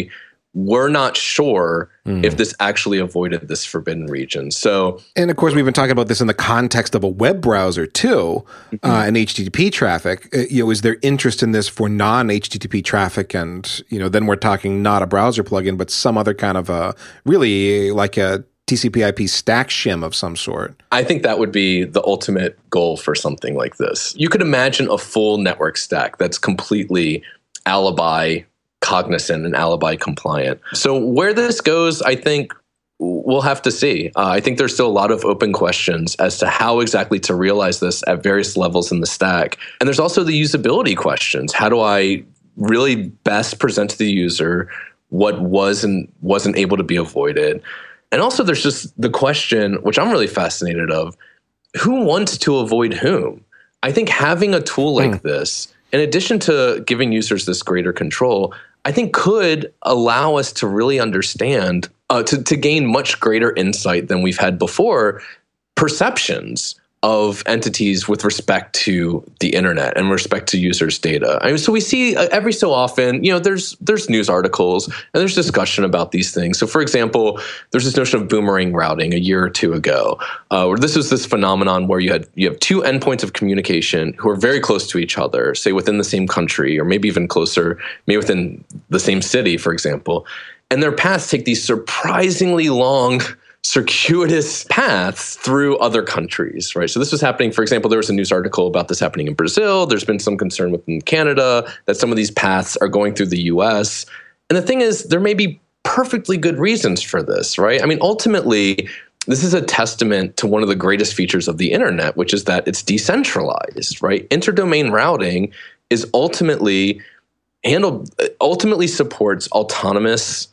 we're not sure mm. if this actually avoided this forbidden region. So, and of course, we've been talking about this in the context of a web browser too, mm-hmm. uh, and H T T P traffic. Uh, you know, is there interest in this for non-H T T P traffic? And you know, then we're talking not a browser plugin, but some other kind of a really like a T C P I P stack shim of some sort. I think that would be the ultimate goal for something like this. You could imagine a full network stack that's completely alibi cognizant and alibi compliant. So where this goes, I think we'll have to see. Uh, I think there's still a lot of open questions as to how exactly to realize this at various levels in the stack. And there's also the usability questions. How do I really best present to the user what wasn't wasn't able to be avoided? And also there's just the question, which I'm really fascinated of, who wants to avoid whom? I think having a tool like mm. this, in addition to giving users this greater control, I think could allow us to really understand, uh, to, to gain much greater insight than we've had before, perceptions of entities with respect to the internet and respect to users' data. I mean, so we see uh, every so often, you know, there's there's news articles and there's discussion about these things. So, for example, there's this notion of boomerang routing a year or two ago, uh, where this was this phenomenon where you had you have two endpoints of communication who are very close to each other, say within the same country or maybe even closer, maybe within the same city, for example, and their paths take these surprisingly long circuitous paths through other countries, right? So this was happening, for example, there was a news article about this happening in Brazil. There's been some concern within Canada that some of these paths are going through the U S. And the thing is, there may be perfectly good reasons for this, right? I mean, ultimately, this is a testament to one of the greatest features of the internet, which is that it's decentralized, right? Interdomain routing is ultimately handled, ultimately supports autonomous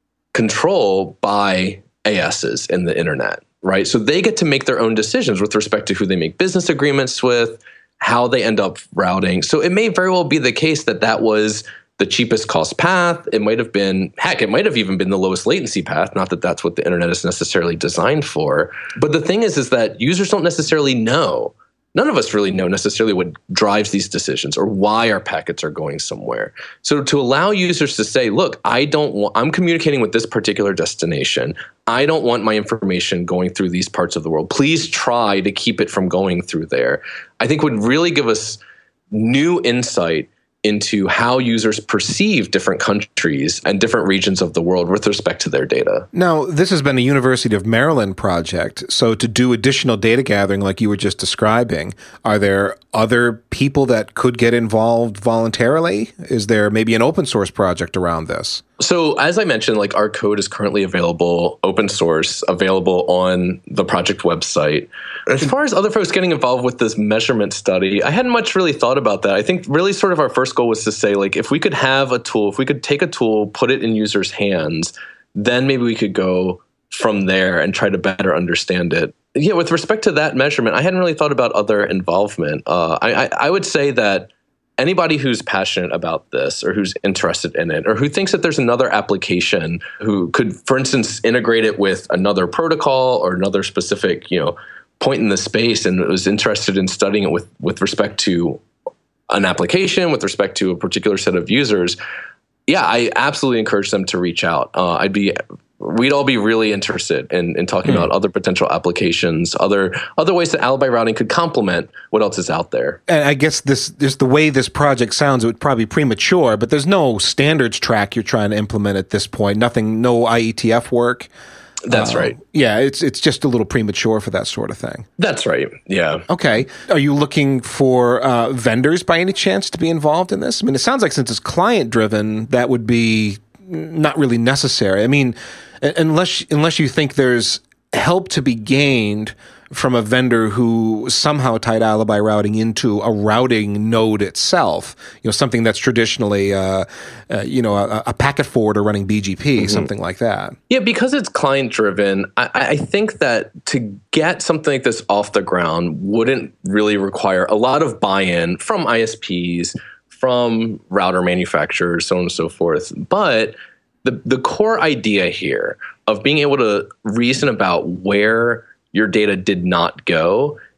control by A Ss in the internet, right? So they get to make their own decisions with respect to who they make business agreements with, how they end up routing. So it may very well be the case that that was the cheapest cost path. It might have been, heck, it might have even been the lowest latency path. Not that that's what the internet is necessarily designed for. But the thing is, is that users don't necessarily know. None of us really know necessarily what drives these decisions or why our packets are going somewhere. So to allow users to say, look, I don't want, I'm communicating with this particular destination. I don't want my information going through these parts of the world. Please try to keep it from going through there. I think would really give us new insight into how users perceive different countries and different regions of the world with respect to their data. Now, this has been a University of Maryland project. So to do additional data gathering like you were just describing, are there other people that could get involved voluntarily? Is there maybe an open source project around this? So as I mentioned, like our code is currently available, open source, available on the project website. As far as other folks getting involved with this measurement study, I hadn't much really thought about that. I think really sort of our first goal was to say, like, if we could have a tool, if we could take a tool, put it in users' hands, then maybe we could go from there and try to better understand it. Yeah, with respect to that measurement, I hadn't really thought about other involvement. Uh, I, I, I would say that anybody who's passionate about this or who's interested in it or who thinks that there's another application who could, for instance, integrate it with another protocol or another specific, you know, point in the space and was interested in studying it with, with respect to an application, with respect to a particular set of users, yeah, I absolutely encourage them to reach out. Uh, I'd be We'd all be really interested in, in talking mm. about other potential applications, other other ways that alibi routing could complement what else is out there. And I guess this just the way this project sounds, it would probably be premature, but there's no standards track you're trying to implement at this point. Nothing, no I E T F work. That's uh, right. Yeah, it's it's just a little premature for that sort of thing. That's right. Yeah. Okay. Are you looking for uh, vendors by any chance to be involved in this? I mean, it sounds like since it's client driven, that would be not really necessary. I mean, unless unless you think there's help to be gained from a vendor who somehow tied alibi routing into a routing node itself, you know, something that's traditionally, uh, uh, you know, a, a packet forwarder running B G P, mm-hmm. something like that. Yeah, because it's client driven, I, I think that to get something like this off the ground wouldn't really require a lot of buy-in from I S Ps, from router manufacturers, so on and so forth. But the the core idea here of being able to reason about where your data did not go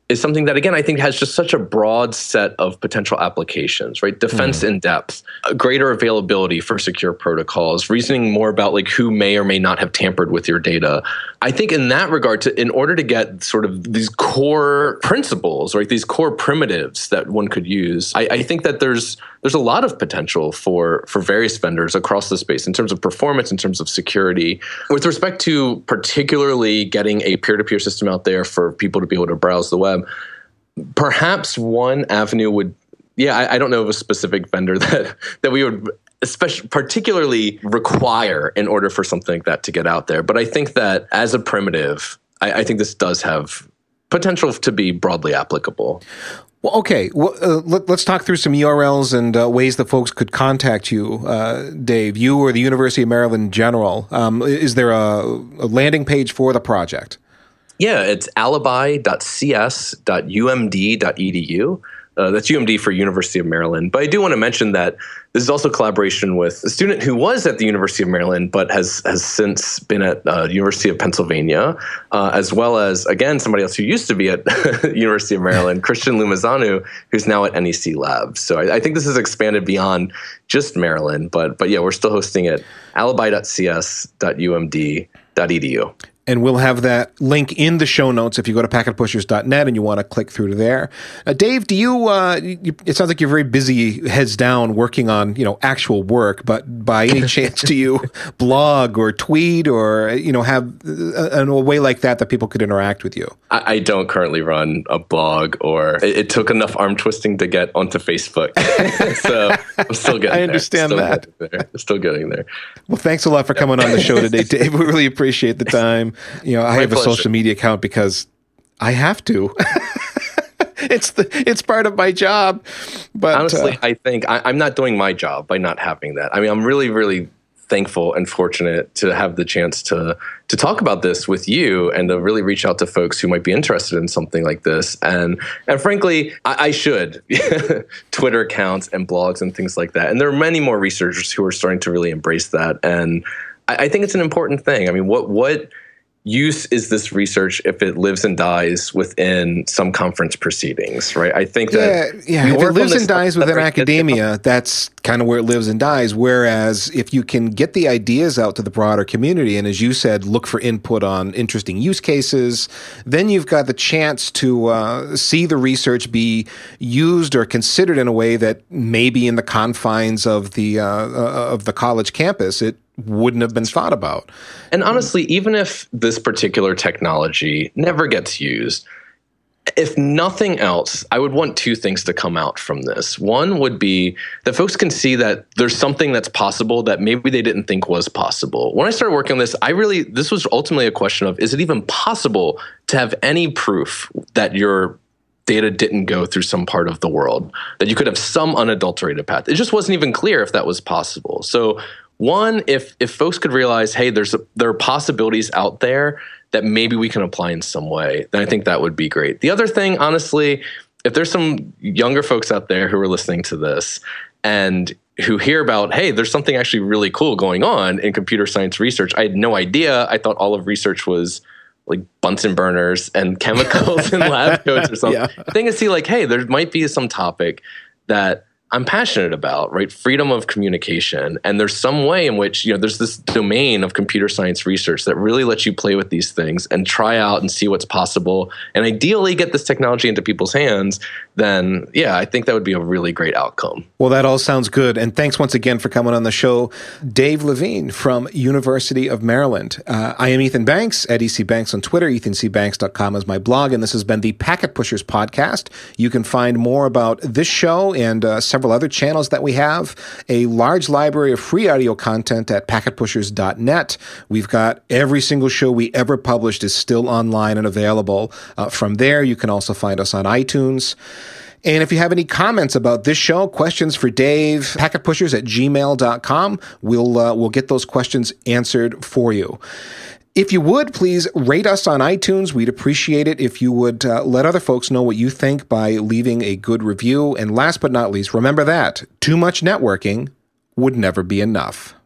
is something that, again, I think has just such a broad set of potential applications, right? Defense mm. in depth, a greater availability for secure protocols, reasoning more about like who may or may not have tampered with your data. I think in that regard, to, in order to get sort of these core principles, right, these core primitives that one could use, I, I think that there's there's a lot of potential for, for various vendors across the space in terms of performance, in terms of security. With respect to particularly getting a peer-to-peer system out there for people to be able to browse the web, perhaps one avenue would, yeah, I, I don't know of a specific vendor that, that we would especially particularly require in order for something like that to get out there. But I think that as a primitive, I, I think this does have potential to be broadly applicable. Well, okay. Well, uh, let, let's talk through some U R Ls and uh, ways that folks could contact you, uh, Dave. You or the University of Maryland in general. Um, is there a, a landing page for the project? Yeah, it's alibi dot c s dot u m d dot e d u. Uh, that's U M D for University of Maryland. But I do want to mention that this is also collaboration with a student who was at the University of Maryland, but has has since been at uh, University of Pennsylvania, uh, as well as, again, somebody else who used to be at University of Maryland, Christian Lumazanu, who's now at N E C Labs. So I, I think this has expanded beyond just Maryland. But but yeah, we're still hosting it, alibi dot c s dot u m d dot e d u. And we'll have that link in the show notes if you go to packet pushers dot net and you want to click through to there. Uh, Dave, do you, uh, you, it sounds like you're very busy, heads down, working on, you know, actual work, but by any chance do you blog or tweet or, you know, have a, a way like that that people could interact with you? I, I don't currently run a blog, or it, it took enough arm twisting to get onto Facebook. So I'm still getting there. I understand still that. Getting there. Still getting there. Well, thanks a lot for coming on the show today, Dave. We really appreciate the time. You know, I My have pleasure. a social media account because I have to. it's the it's part of my job. But honestly, uh, I think I, I'm not doing my job by not having that. I mean, I'm really, really thankful and fortunate to have the chance to to talk about this with you and to really reach out to folks who might be interested in something like this. And and frankly, I, I should. Twitter accounts and blogs and things like that. And there are many more researchers who are starting to really embrace that. And I, I think it's an important thing. I mean, what what use is this research if it lives and dies within some conference proceedings, right? I think that yeah, yeah. If it lives and dies within academia, that's kind of where it lives and dies. Whereas if you can get the ideas out to the broader community, and as you said, look for input on interesting use cases, then you've got the chance to uh, see the research be used or considered in a way that maybe in the confines of the uh, uh, of the college campus, it wouldn't have been thought about. And honestly, even if this particular technology never gets used, if nothing else, I would want two things to come out from this. One would be that folks can see that there's something that's possible that maybe they didn't think was possible. When I started working on this, I really, this was ultimately a question of, is it even possible to have any proof that your data didn't go through some part of the world, that you could have some unadulterated path? It just wasn't even clear if that was possible. So one, if if folks could realize, hey, there's a, there are possibilities out there that maybe we can apply in some way, then I think that would be great. The other thing, honestly, if there's some younger folks out there who are listening to this and who hear about, hey, there's something actually really cool going on in computer science research. I had no idea. I thought all of research was like Bunsen burners and chemicals and lab coats or something. Yeah. The thing is, see, like, hey, there might be some topic that I'm passionate about, right? Freedom of communication. And there's some way in which, you know, there's this domain of computer science research that really lets you play with these things and try out and see what's possible and ideally get this technology into people's hands. Then, yeah, I think that would be a really great outcome. Well, that all sounds good. And thanks once again for coming on the show, Dave Levine from University of Maryland. Uh, I am Ethan Banks at E C Banks on Twitter. ethan c banks dot com is my blog. And this has been the Packet Pushers podcast. You can find more about this show and uh, several several other channels that we have, a large library of free audio content at packet pushers dot net. We've got every single show we ever published is still online and available. Uh, from there, you can also find us on iTunes. And if you have any comments about this show, questions for Dave, packet pushers at gmail dot com. We'll, uh, we'll get those questions answered for you. If you would, please rate us on iTunes. We'd appreciate it if you would uh, let other folks know what you think by leaving a good review. And last but not least, remember that too much networking would never be enough.